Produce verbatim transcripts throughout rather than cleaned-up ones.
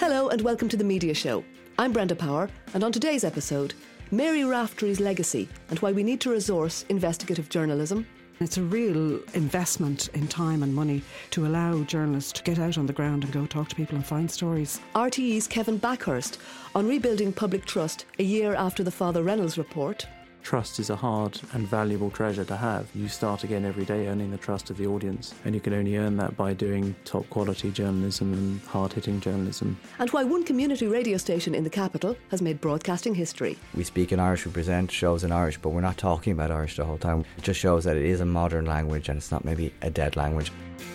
Hello and welcome to The Media Show. I'm Brenda Power, and on today's episode, Mary Raftery's legacy and why we need to resource investigative journalism. It's a real investment in time and money to allow journalists to get out on the ground and go talk to people and find stories. R T E's Kevin Backhurst on rebuilding public trust a year after the Father Reynolds report. Trust is a hard and valuable treasure to have. You start again every day earning the trust of the audience, and you can only earn that by doing top quality journalism and hard-hitting journalism. And why one community radio station in the capital has made broadcasting history. We speak in Irish, we present shows in Irish, but we're not talking about Irish the whole time. It just shows that it is a modern language and it's not maybe a dead language.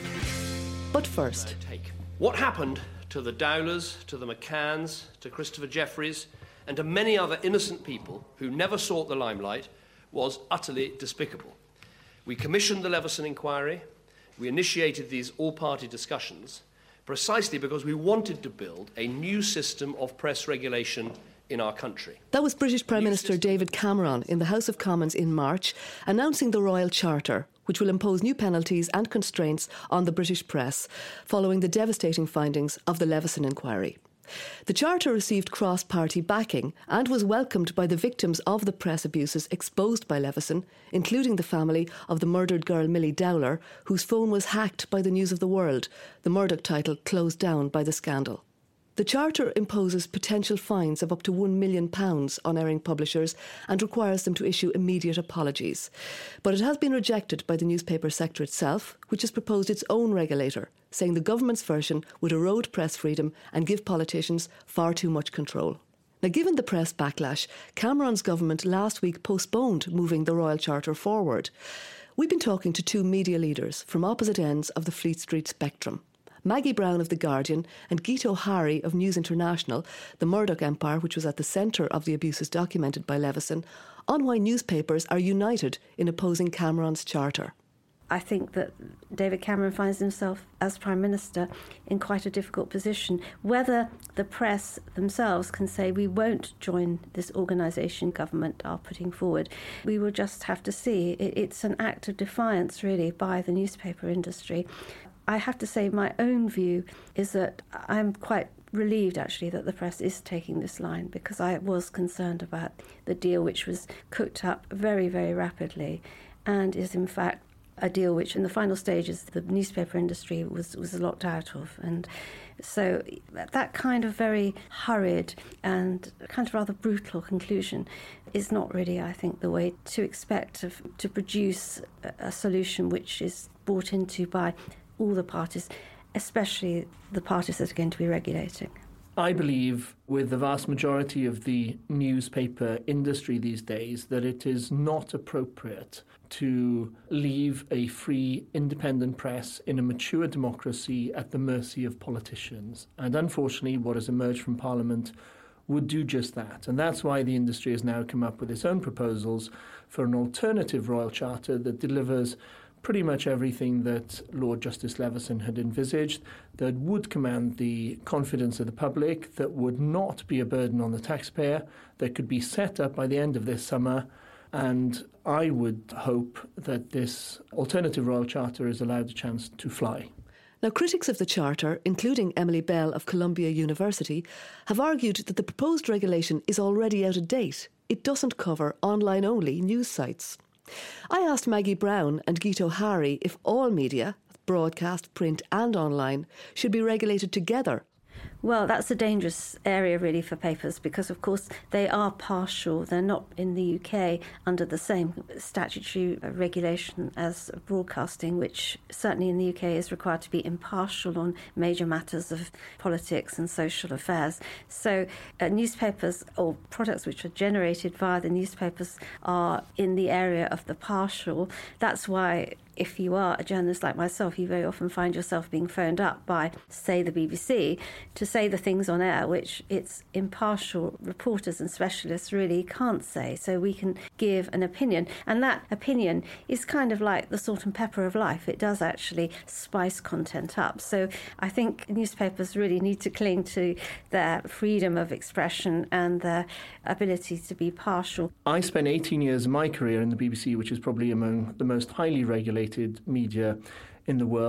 But first, what happened to the Dowlers, to the McCanns, to Christopher Jeffries, and to many other innocent people who never sought the limelight was utterly despicable. We commissioned the Leveson inquiry. We initiated these all-party discussions precisely because we wanted to build a new system of press regulation in our country. That was British Prime Minister David Cameron in the House of Commons in March, announcing the Royal Charter, which will impose new penalties and constraints on the British press following the devastating findings of the Leveson inquiry. The Charter received cross-party backing and was welcomed by the victims of the press abuses exposed by Leveson, including the family of the murdered girl Millie Dowler, whose phone was hacked by the News of the World, the Murdoch title closed down by the scandal. The Charter imposes potential fines of up to one million pounds on erring publishers and requires them to issue immediate apologies. But it has been rejected by the newspaper sector itself, which has proposed its own regulator, saying the government's version would erode press freedom and give politicians far too much control. Now, given the press backlash, Cameron's government last week postponed moving the Royal Charter forward. We've been talking to two media leaders from opposite ends of the Fleet Street spectrum. Maggie Brown of The Guardian and Guito Hari of News International, the Murdoch empire which was at the centre of the abuses documented by Leveson, on why newspapers are united in opposing Cameron's charter. I think that David Cameron finds himself, as Prime Minister, in quite a difficult position. Whether the press themselves can say we won't join this organisation government are putting forward, we will just have to see. It's an act of defiance, really, by the newspaper industry. I have to say my own view is that I'm quite relieved, actually, that the press is taking this line, because I was concerned about the deal which was cooked up very, very rapidly and is, in fact, a deal which in the final stages the newspaper industry was, was locked out of. And so that kind of very hurried and kind of rather brutal conclusion is not really, I think, the way to expect to, to produce a solution which is bought into by all the parties, especially the parties that are going to be regulating. I believe, with the vast majority of the newspaper industry these days, that it is not appropriate to leave a free, independent press in a mature democracy at the mercy of politicians. And unfortunately, what has emerged from Parliament would do just that. And that's why the industry has now come up with its own proposals for an alternative Royal Charter that delivers pretty much everything that Lord Justice Leveson had envisaged, that would command the confidence of the public, that would not be a burden on the taxpayer, that could be set up by the end of this summer. And I would hope that this alternative Royal Charter is allowed a chance to fly. Now, critics of the Charter, including Emily Bell of Columbia University, have argued that the proposed regulation is already out of date. It doesn't cover online-only news sites. I asked Maggie Brown and Guito Hari if all media, broadcast, print and online, should be regulated together. Well, that's a dangerous area, really, for papers because, of course, they are partial. They're not in the U K under the same statutory regulation as broadcasting, which certainly in the U K is required to be impartial on major matters of politics and social affairs. So uh, newspapers or products which are generated via the newspapers are in the area of the partial. That's why if you are a journalist like myself, you very often find yourself being phoned up by, say, the B B C to say the things on air which its impartial reporters and specialists really can't say. So we can give an opinion. And that opinion is kind of like the salt and pepper of life. It does actually spice content up. So I think newspapers really need to cling to their freedom of expression and their ability to be partial. I spent eighteen years of my career in the B B C, which is probably among the most highly regulated media in the world.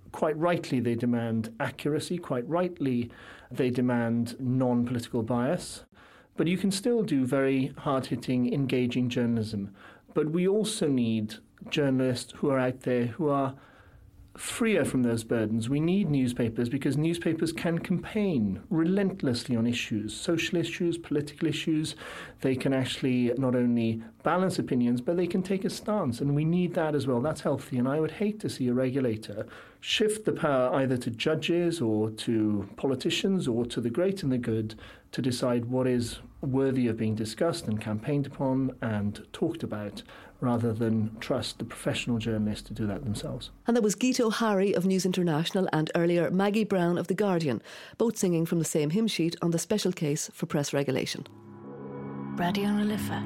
quite rightly they demand accuracy, quite rightly they demand non-political bias, but you can still do very hard-hitting, engaging journalism. But we also need journalists who are out there who are freer from those burdens. We need newspapers because newspapers can campaign relentlessly on issues, social issues, political issues. They can actually not only balance opinions, but they can take a stance, and we need that as well. That's healthy, and I would hate to see a regulator shift the power either to judges or to politicians or to the great and the good to decide what is worthy of being discussed and campaigned upon and talked about, rather than trust the professional journalists to do that themselves. And that was Guito Hari of News International and earlier Maggie Brown of The Guardian, both singing from the same hymn sheet on the special case for press regulation. Radio na Lifa,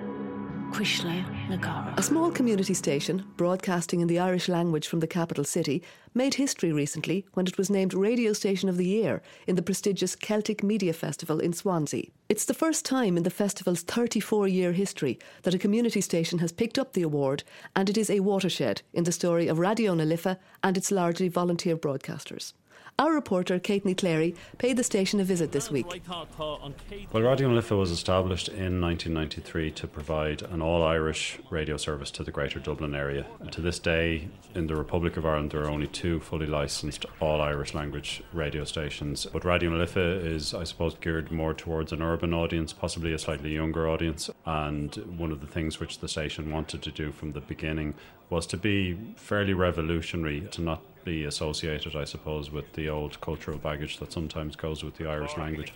Quishle na Cara. A small community station, broadcasting in the Irish language from the capital city, made history recently when it was named Radio Station of the Year in the prestigious Celtic Media Festival in Swansea. It's the first time in the festival's thirty-four-year history that a community station has picked up the award, and it is a watershed in the story of Radio na Lifa and its largely volunteer broadcasters. Our reporter, Caithney Clary, paid the station a visit this week. Well, Radio na Lifa was established in nineteen ninety-three to provide an all-Irish radio service to the Greater Dublin area. And to this day, in the Republic of Ireland, there are only two fully licensed all-Irish language radio stations. But Radio na Lifa is, I suppose, geared more towards an urban audience, possibly a slightly younger audience. And one of the things which the station wanted to do from the beginning was to be fairly revolutionary, to not be associated, I suppose, with the old cultural baggage that sometimes goes with the Irish language.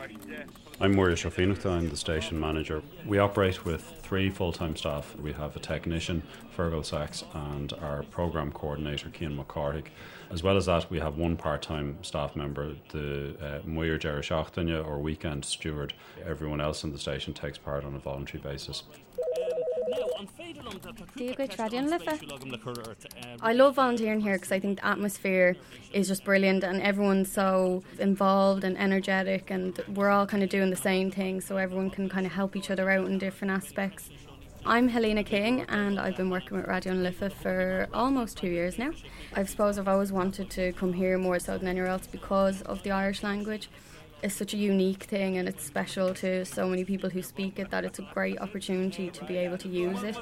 I'm Moira Shofinachta, I'm the station manager. We operate with three full-time staff. We have a technician, Fergal Sachs, and our programme coordinator, Cian McCarthy. As well as that, we have one part-time staff member, the uh, Muir Gerashachtainja, or weekend steward. Everyone else in the station takes part on a voluntary basis. I love volunteering here because I think the atmosphere is just brilliant and everyone's so involved and energetic, and we're all kind of doing the same thing, so everyone can kind of help each other out in different aspects. I'm Helena King and I've been working with Radio na Lifa for almost two years now. I suppose I've always wanted to come here more so than anywhere else because of the Irish language. It's such a unique thing and it's special to so many people who speak it that it's a great opportunity to be able to use it.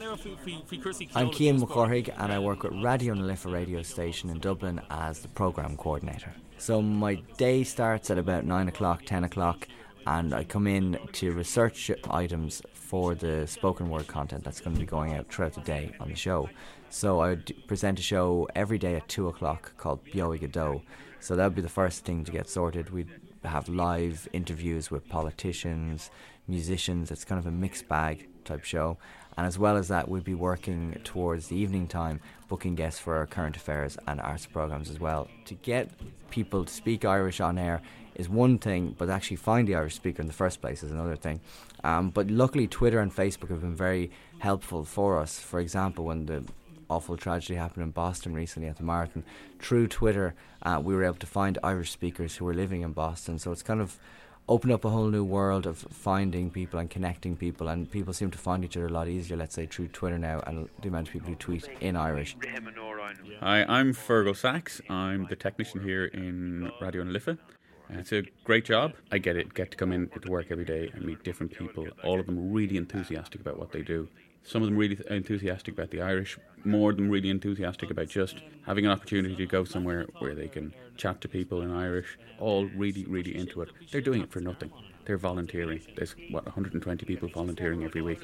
I'm Cian McCarthy and I work with Radio na Lifa radio station in Dublin as the programme coordinator. So my day starts at about nine o'clock, ten o'clock, and I come in to research items for the spoken word content that's going to be going out throughout the day on the show. So I would present a show every day at two o'clock called Beo Godó. So that would be the first thing to get sorted. We'd have live interviews with politicians, musicians. It's kind of a mixed bag type show. And as well as that, we'd be working towards the evening time, booking guests for our current affairs and arts programmes as well. To get people to speak Irish on air is one thing, but actually find the Irish speaker in the first place is another thing. Um, but luckily Twitter and Facebook have been very helpful for us. For example, when the awful tragedy happened in Boston recently at the marathon, through Twitter uh, we were able to find Irish speakers who were living in Boston, so it's kind of opened up a whole new world of finding people and connecting people, and people seem to find each other a lot easier, let's say, through Twitter now, and the amount of people who tweet in Irish. Hi, I'm Fergal Sachs. I'm the technician here in Radio na Lifa. It's a great job. I get it, get to come in to work every day and meet different people, all of them really enthusiastic about what they do. Some of them really enthusiastic about the Irish, more of them really enthusiastic about just having an opportunity to go somewhere where they can chat to people in Irish, all really, really into it. They're doing it for nothing. They're volunteering. There's, what, one hundred twenty people volunteering every week.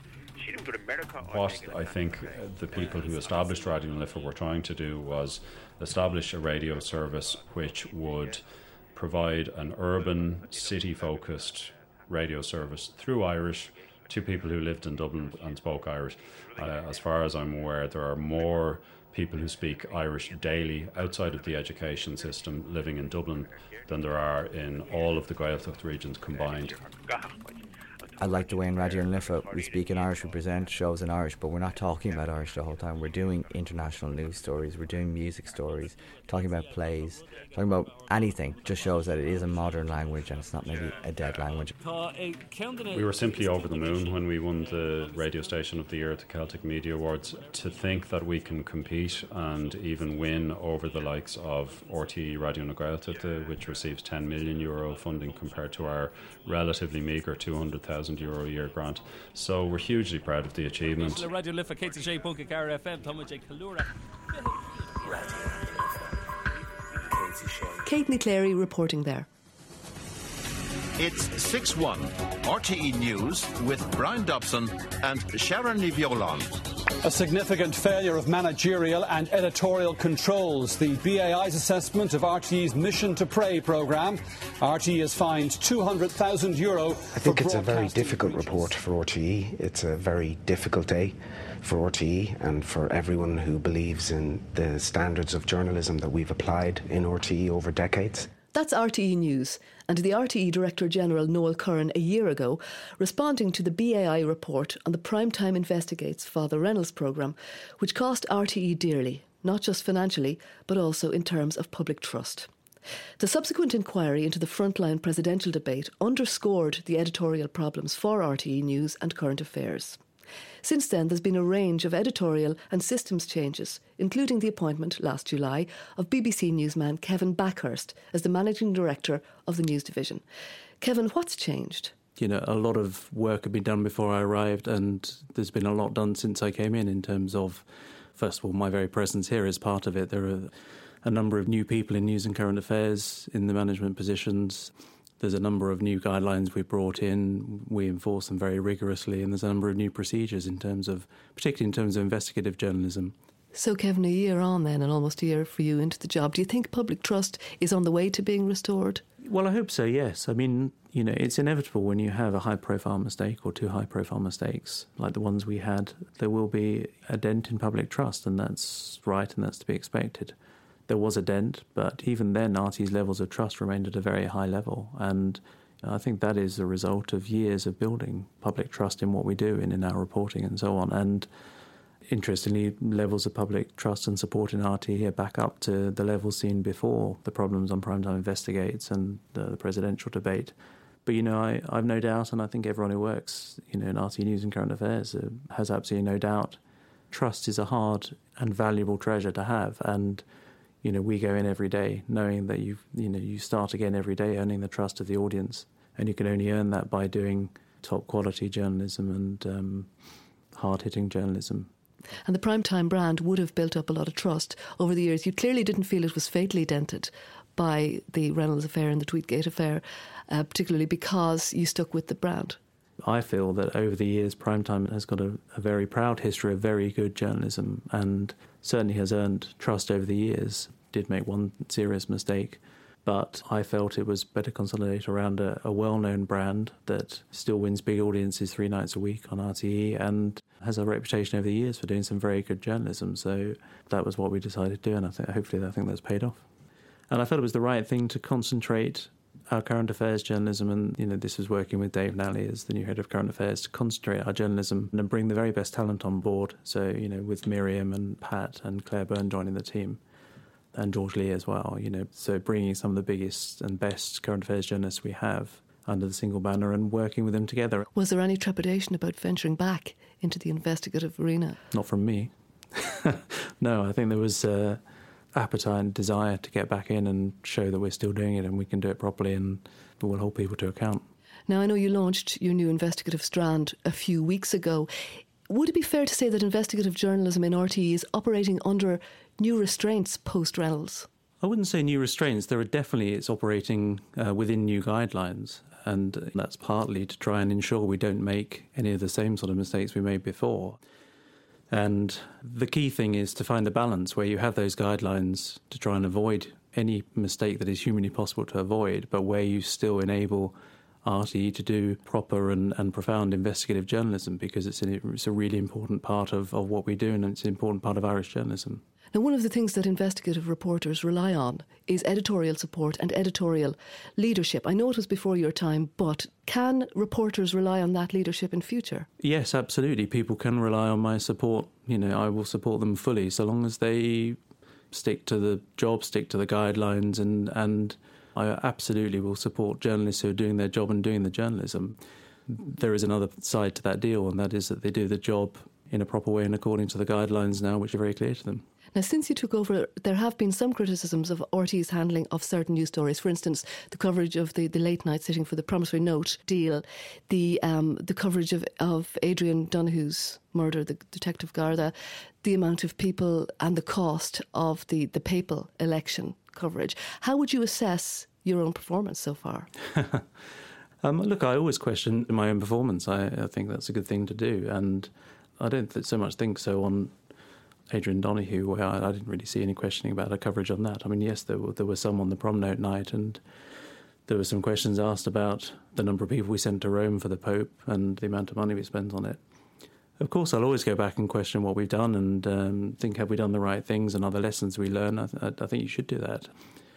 What I think the people who established Radio na Lifa were trying to do was establish a radio service which would provide an urban, city-focused radio service through Irish to people who lived in Dublin and spoke Irish. Uh, as far as I'm aware, there are more people who speak Irish daily outside of the education system living in Dublin than there are in all of the Gaeltacht regions combined. I like the way in Radio Lifa we speak in Irish, we present shows in Irish, but we're not talking about Irish the whole time. We're doing international news stories, we're doing music stories, talking about plays, talking about anything. Just shows that it is a modern language and it's not maybe a dead language. We were simply over the moon when we won the Radio Station of the Year at the Celtic Media Awards. To think that we can compete and even win over the likes of R T E Radio na Gaeltacht, which receives ten million euro funding compared to our relatively meagre two hundred thousand euro a year grant. So we're hugely proud of the achievement. Kate McClary reporting there. It's six one, R T E News with Brian Dobson and Sharon Liviolan. A significant failure of managerial and editorial controls. The B A I's assessment of R T E's Mission to Pray programme. R T E has fined two hundred thousand euro. I think it's a very difficult report for R T E. It's a very difficult day for R T E and for everyone who believes in the standards of journalism that we've applied in R T E over decades. That's R T E News, and the R T E Director General Noel Curran a year ago responding to the B A I report on the Primetime Investigates Father Reynolds programme, which cost R T E dearly, not just financially, but also in terms of public trust. The subsequent inquiry into the frontline presidential debate underscored the editorial problems for R T E News and Current Affairs. Since then, there's been a range of editorial and systems changes, including the appointment last July of B B C newsman Kevin Backhurst as the Managing Director of the News Division. Kevin, what's changed? You know, a lot of work had been done before I arrived, and there's been a lot done since I came in in terms of, first of all, my very presence here is part of it. There are a number of new people in news and current affairs in the management positions. There's a number of new guidelines we brought in. We enforce them very rigorously, and there's a number of new procedures in terms of, particularly in terms of investigative journalism. So, Kevin, a year on then, and almost a year for you into the job, do you think public trust is on the way to being restored? Well, I hope so, yes. I mean, you know, it's inevitable when you have a high-profile mistake or two high-profile mistakes, like the ones we had, there will be a dent in public trust, and that's right, and that's to be expected. There was a dent, but even then R T E's levels of trust remained at a very high level, and I think that is a result of years of building public trust in what we do and in our reporting and so on. And interestingly, levels of public trust and support in R T E are back up to the levels seen before the problems on Primetime Investigates and the, the presidential debate. But, you know, I, I've no doubt, and I think everyone who works, you know, in R T E News and Current Affairs uh, has absolutely no doubt, trust is a hard and valuable treasure to have. And you know, we go in every day knowing that you you know you start again every day earning the trust of the audience, and you can only earn that by doing top quality journalism and um, hard hitting journalism. And the Primetime brand would have built up a lot of trust over the years. You clearly didn't feel it was fatally dented by the Reynolds affair and the Tweedgate affair, uh, particularly because you stuck with the brand. I feel that over the years, Primetime has got a, a very proud history of very good journalism and certainly has earned trust over the years. Did make one serious mistake, but I felt it was better consolidate around a, a well-known brand that still wins big audiences three nights a week on R T E and has a reputation over the years for doing some very good journalism. So that was what we decided to do, and I think hopefully I think that's paid off. And I felt it was the right thing to concentrate our current affairs journalism, and you know this was working with Dave Nally as the new head of current affairs, to concentrate our journalism and bring the very best talent on board. So you know with Miriam and Pat and Claire Byrne joining the team, and George Lee as well. You know so bringing some of the biggest and best current affairs journalists we have under the single banner and working with them together. Was there any trepidation about venturing back into the investigative arena? Not from me. No, I think there was Uh, appetite and desire to get back in and show that we're still doing it and we can do it properly, and we'll hold people to account. Now, I know you launched your new investigative strand a few weeks ago. Would it be fair to say that investigative journalism in R T E is operating under new restraints post-Reynolds? I wouldn't say new restraints. There are definitely, it's operating uh, within new guidelines, and that's partly to try and ensure we don't make any of the same sort of mistakes we made before. And the key thing is to find a balance where you have those guidelines to try and avoid any mistake that is humanly possible to avoid, but where you still enable R T E to do proper and, and profound investigative journalism, because it's, an, it's a really important part of, of what we do, and it's an important part of Irish journalism. Now, one of the things that investigative reporters rely on is editorial support and editorial leadership. I know it was before your time, but can reporters rely on that leadership in future? Yes, absolutely. People can rely on my support. You know, I will support them fully so long as they stick to the job, stick to the guidelines, and, and I absolutely will support journalists who are doing their job and doing the journalism. There is another side to that deal, and that is that they do the job in a proper way and according to the guidelines now, which are very clear to them. Now, since you took over, there have been some criticisms of R T É's handling of certain news stories. For instance, the coverage of the, the late-night sitting for the promissory note deal, the um, the coverage of, of Adrian Donohue's murder, the Detective Garda, the amount of people and the cost of the, the papal election coverage. How would you assess your own performance so far? um, look, I always question my own performance. I, I think that's a good thing to do, and I don't th- so much think so on Adrian Donohue, where I, I didn't really see any questioning about her coverage on that. I mean, yes, there were, there were some on the prom note night, and there were some questions asked about the number of people we sent to Rome for the Pope and the amount of money we spent on it. Of course, I'll always go back and question what we've done and um, think, have we done the right things and other lessons we learn? I, th- I think you should do that.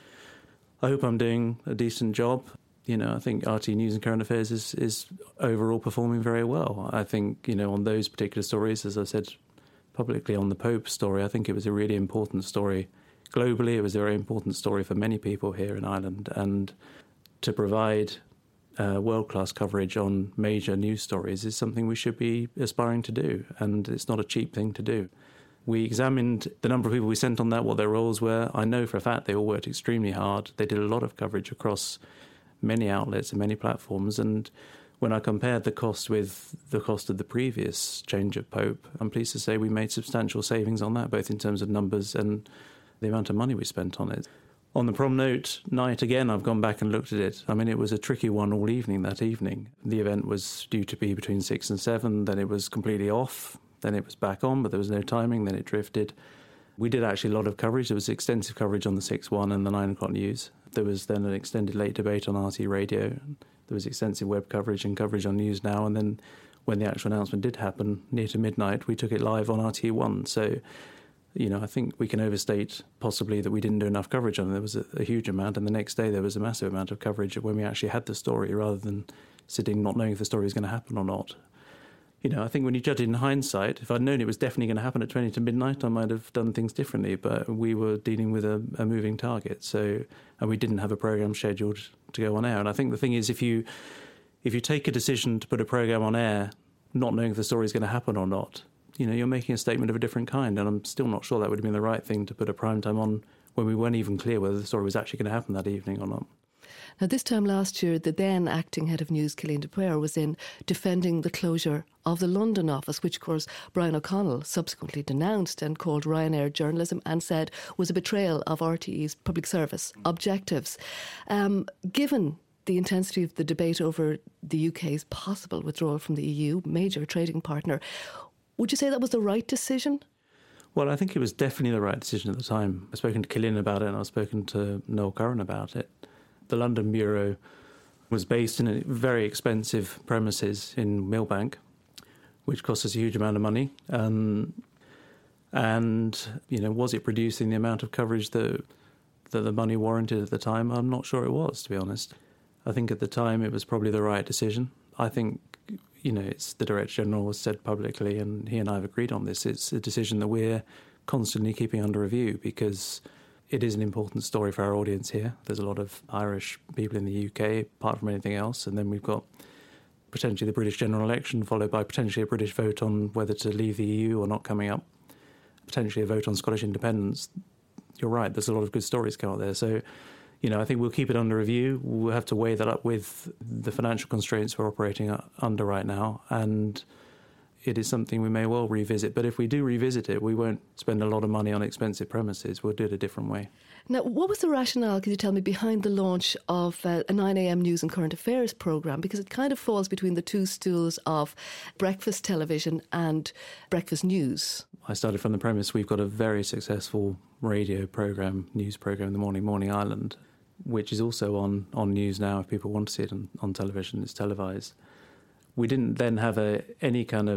I hope I'm doing a decent job. You know, I think R T News and Current Affairs is, is overall performing very well. I think, you know, on those particular stories, as I said publicly on the Pope story, I think it was a really important story. Globally, it was a very important story for many people here in Ireland, and to provide uh, world-class coverage on major news stories is something we should be aspiring to do, and it's not a cheap thing to do. We examined the number of people we sent on that, what their roles were. I know for a fact they all worked extremely hard. They did a lot of coverage across many outlets and many platforms, and when I compared the cost with the cost of the previous change of Pope, I'm pleased to say we made substantial savings on that, both in terms of numbers and the amount of money we spent on it. On the prom note night, again, I've gone back and looked at it. I mean, it was a tricky one all evening that evening. The event was due to be between six and seven, then it was completely off, then it was back on, but there was no timing, then it drifted. We did actually a lot of coverage. There was extensive coverage on the six one and the nine o'clock news. There was then an extended late debate on R T Radio. There was extensive web coverage and coverage on News Now, and then when the actual announcement did happen, near to midnight, we took it live on R T E one. So, you know, I think we can overstate possibly that we didn't do enough coverage on it. There was a, a huge amount, and the next day there was a massive amount of coverage when we actually had the story, rather than sitting not knowing if the story was going to happen or not. You know, I think when you judge it in hindsight, if I'd known it was definitely going to happen at twenty to midnight, I might have done things differently, but we were dealing with a, a moving target, so and we didn't have a programme scheduled to go on air. And I think the thing is, if you if you take a decision to put a programme on air not knowing if the story is going to happen or not, you know, you're making a statement of a different kind, and I'm still not sure that would have been the right thing to put a prime time on when we weren't even clear whether the story was actually going to happen that evening or not. Now, this time last year, the then acting head of news, Cillian Dupere, was in defending the closure of the London office, which, of course, Brian O'Connell subsequently denounced and called Ryanair journalism and said was a betrayal of R T É's public service objectives. Um, given the intensity of the debate over the U K's possible withdrawal from the E U, major trading partner, would you say that was the right decision? Well, I think it was definitely the right decision at the time. I've spoken to Cillian about it, and I've spoken to Noel Curran about it. The London Bureau was based in a very expensive premises in Millbank, which cost us a huge amount of money. Um, and, you know, was it producing the amount of coverage that, that the money warranted at the time? I'm not sure it was, to be honest. I think at the time it was probably the right decision. I think, you know, it's the Director General has said publicly, and he and I have agreed on this, it's a decision that we're constantly keeping under review, because it is an important story for our audience here. There's a lot of Irish people in the U K, apart from anything else. And then we've got potentially the British general election, followed by potentially a British vote on whether to leave the E U or not coming up, potentially a vote on Scottish independence. You're right, there's a lot of good stories come out there. So, you know, I think we'll keep it under review. We'll have to weigh that up with the financial constraints we're operating under right now. And it is something we may well revisit. But if we do revisit it, we won't spend a lot of money on expensive premises. We'll do it a different way. Now, what was the rationale, could you tell me, behind the launch of uh, a nine a.m. news and current affairs programme? Because it kind of falls between the two stools of breakfast television and breakfast news. I started from the premise we've got a very successful radio programme, news programme, The Morning Morning Ireland, which is also on, on News Now if people want to see it on, on television. It's televised. We didn't then have a, any kind of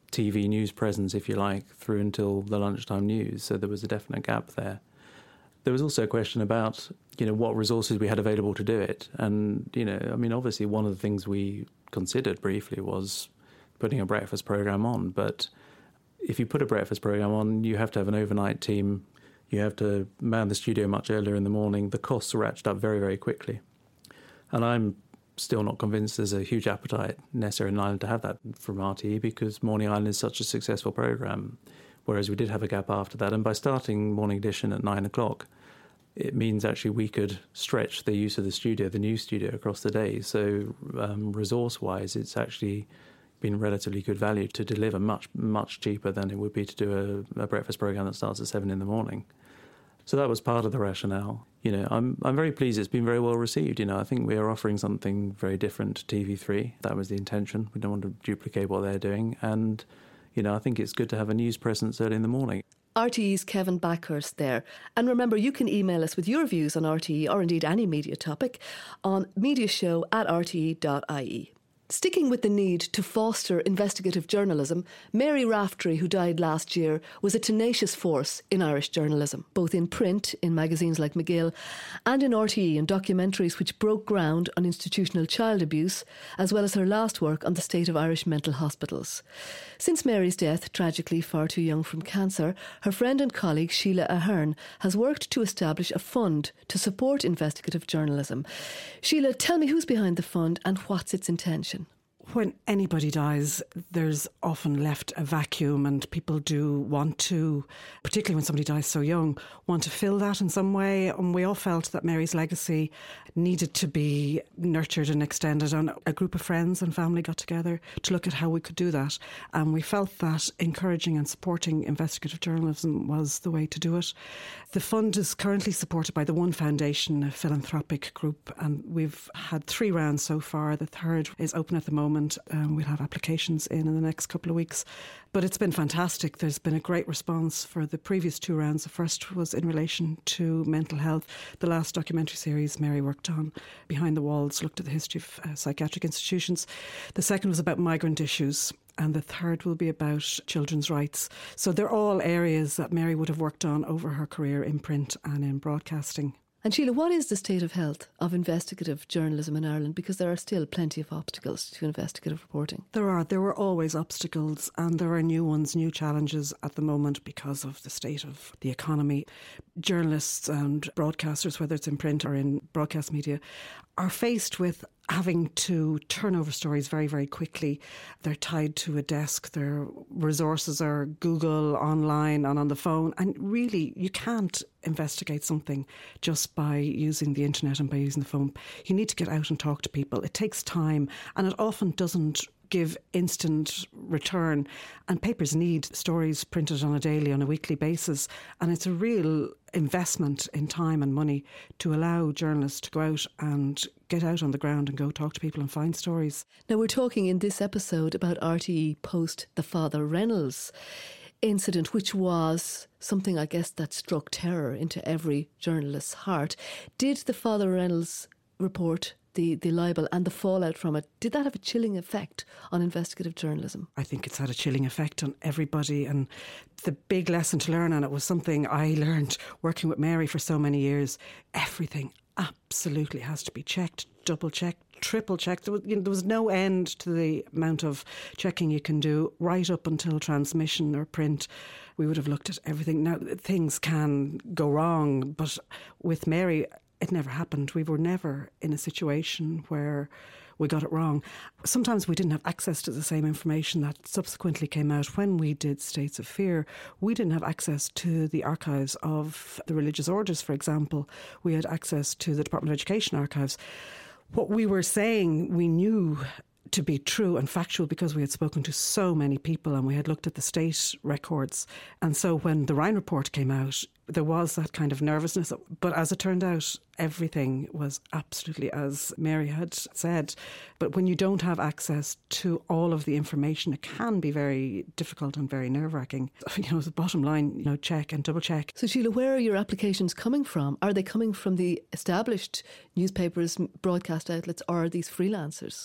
T V news presence, if you like, through until the lunchtime news. So there was a definite gap there. There was also a question about, you know, what resources we had available to do it. And, you know, I mean, obviously one of the things we considered briefly was putting a breakfast programme on. But if you put a breakfast programme on, you have to have an overnight team. You have to man the studio much earlier in the morning. The costs ratchet up very, very quickly. And I'm still not convinced there's a huge appetite necessary in Ireland to have that from R T E, because Morning Island is such a successful programme, whereas we did have a gap after that. And by starting Morning Edition at nine o'clock, it means actually we could stretch the use of the studio, the new studio, across the day. So um, resource-wise, it's actually been relatively good value to deliver much, much cheaper than it would be to do a, a breakfast programme that starts at seven in the morning. So that was part of the rationale. You know, I'm I'm very pleased it's been very well received. You know, I think we are offering something very different to T V three. That was the intention. We don't want to duplicate what they're doing. And, you know, I think it's good to have a news presence early in the morning. R T E's Kevin Backhurst there. And remember, you can email us with your views on R T E, or indeed any media topic, on mediashow at r t e dot i e. Sticking with the need to foster investigative journalism, Mary Raftery, who died last year, was a tenacious force in Irish journalism, both in print, in magazines like McGill, and in R T E in documentaries which broke ground on institutional child abuse, as well as her last work on the state of Irish mental hospitals. Since Mary's death, tragically far too young from cancer, her friend and colleague Sheila Ahern has worked to establish a fund to support investigative journalism. Sheila, tell me who's behind the fund and what's its intention? When anybody dies, there's often left a vacuum, and people do want to, particularly when somebody dies so young, want to fill that in some way. And we all felt that Mary's legacy needed to be nurtured and extended, and a group of friends and family got together to look at how we could do that. And we felt that encouraging and supporting investigative journalism was the way to do it. The fund is currently supported by the One Foundation, a philanthropic group, and we've had three rounds so far. The third is open at the moment. Um, we'll have applications in in the next couple of weeks. But it's been fantastic. There's been a great response for the previous two rounds. The first was in relation to mental health. The last documentary series Mary worked on, Behind the Walls, looked at the history of uh, psychiatric institutions. The second was about migrant issues. And the third will be about children's rights. So they're all areas that Mary would have worked on over her career in print and in broadcasting. And Sheila, what is the state of health of investigative journalism in Ireland? Because there are still plenty of obstacles to investigative reporting. There are. There were always obstacles, and there are new ones, new challenges at the moment because of the state of the economy. Journalists and broadcasters, whether it's in print or in broadcast media, are faced with having to turn over stories very, very quickly. They're tied to a desk. Their resources are Google, online and on the phone. And really, you can't investigate something just by using the internet and by using the phone. You need to get out and talk to people. It takes time, and it often doesn't give instant return. And papers need stories printed on a daily, on a weekly basis. And it's a real investment in time and money to allow journalists to go out and get out on the ground and go talk to people and find stories. Now, we're talking in this episode about R T E post the Father Reynolds incident, which was something, I guess, that struck terror into every journalist's heart. Did the Father Reynolds report, the, the libel and the fallout from it, did that have a chilling effect on investigative journalism? I think it's had a chilling effect on everybody, and the big lesson to learn, and it was something I learned working with Mary for so many years, everything absolutely has to be checked, double checked, triple checked. There was, you know, there was no end to the amount of checking you can do right up until transmission or print. We would have looked at everything. Now, things can go wrong, but with Mary, it never happened. We were never in a situation where we got it wrong. Sometimes we didn't have access to the same information that subsequently came out. When we did States of Fear, we didn't have access to the archives of the religious orders, for example. We had access to the Department of Education archives. What we were saying, we knew to be true and factual because we had spoken to so many people and we had looked at the state records. And so when the Ryan report came out, there was that kind of nervousness. But as it turned out, everything was absolutely as Mary had said. But when you don't have access to all of the information, it can be very difficult and very nerve-wracking. You know, the bottom line, you know, check and double check. So Sheila, where are your applications coming from? Are they coming from the established newspapers, broadcast outlets, or are these freelancers?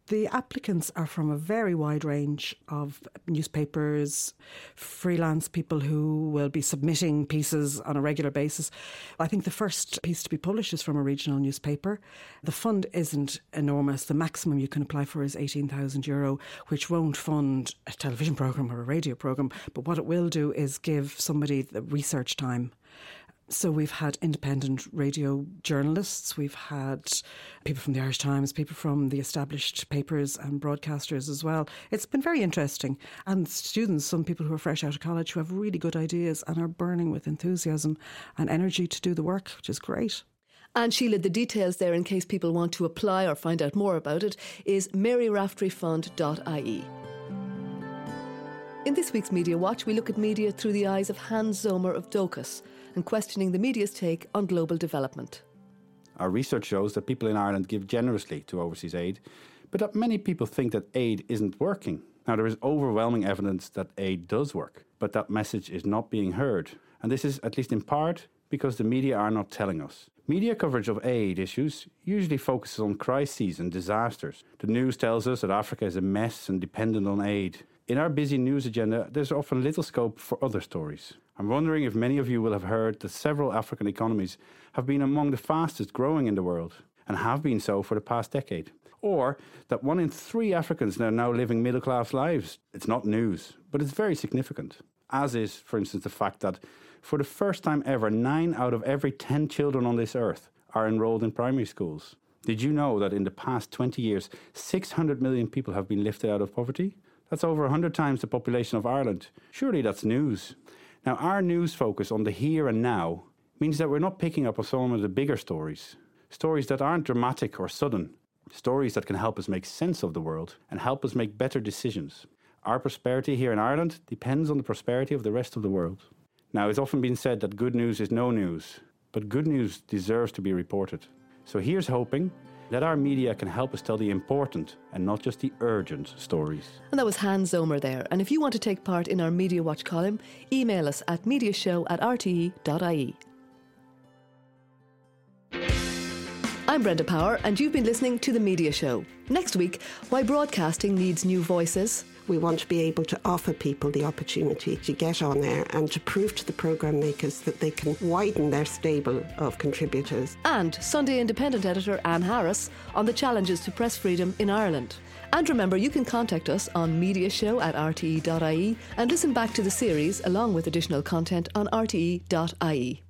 The applicants are from a very wide range of newspapers, freelance people who will be submitting pieces on a regular basis. I think the first piece to be published is from a regional newspaper. The fund isn't enormous. The maximum you can apply for is eighteen thousand euro, which won't fund a television programme or a radio programme, but what it will do is give somebody the research time. So we've had independent radio journalists, we've had people from the Irish Times, people from the established papers and broadcasters as well. It's been very interesting. And students, some people who are fresh out of college who have really good ideas and are burning with enthusiasm and energy to do the work, which is great. And Sheila, the details there in case people want to apply or find out more about it is mary raftery fund dot I E. In this week's Media Watch, we look at media through the eyes of Hans Zomer of Docus and questioning the media's take on global development. Our research shows that people in Ireland give generously to overseas aid, but that many people think that aid isn't working. Now, there is overwhelming evidence that aid does work, but that message is not being heard. And this is, at least in part, because the media are not telling us. Media coverage of aid issues usually focuses on crises and disasters. The news tells us that Africa is a mess and dependent on aid. In our busy news agenda, there's often little scope for other stories. I'm wondering if many of you will have heard that several African economies have been among the fastest growing in the world, and have been so for the past decade. Or that one in three Africans are now living middle-class lives. It's not news, but it's very significant. As is, for instance, the fact that for the first time ever, nine out of every ten children on this earth are enrolled in primary schools. Did you know that in the past twenty years, six hundred million people have been lifted out of poverty? That's over one hundred times the population of Ireland. Surely that's news. Now, our news focus on the here and now means that we're not picking up on some of the bigger stories. Stories that aren't dramatic or sudden. Stories that can help us make sense of the world and help us make better decisions. Our prosperity here in Ireland depends on the prosperity of the rest of the world. Now, it's often been said that good news is no news, but good news deserves to be reported. So here's hoping that our media can help us tell the important and not just the urgent stories. And that was Hans Zomer there. And if you want to take part in our Media Watch column, email us at mediashow at r t e dot I E. I'm Brenda Power, and you've been listening to The Media Show. Next week, why broadcasting needs new voices. We want to be able to offer people the opportunity to get on air and to prove to the programme makers that they can widen their stable of contributors. And Sunday Independent editor Anne Harris on the challenges to press freedom in Ireland. And remember, you can contact us on mediashow at r t e dot I E and listen back to the series along with additional content on r t e dot I E.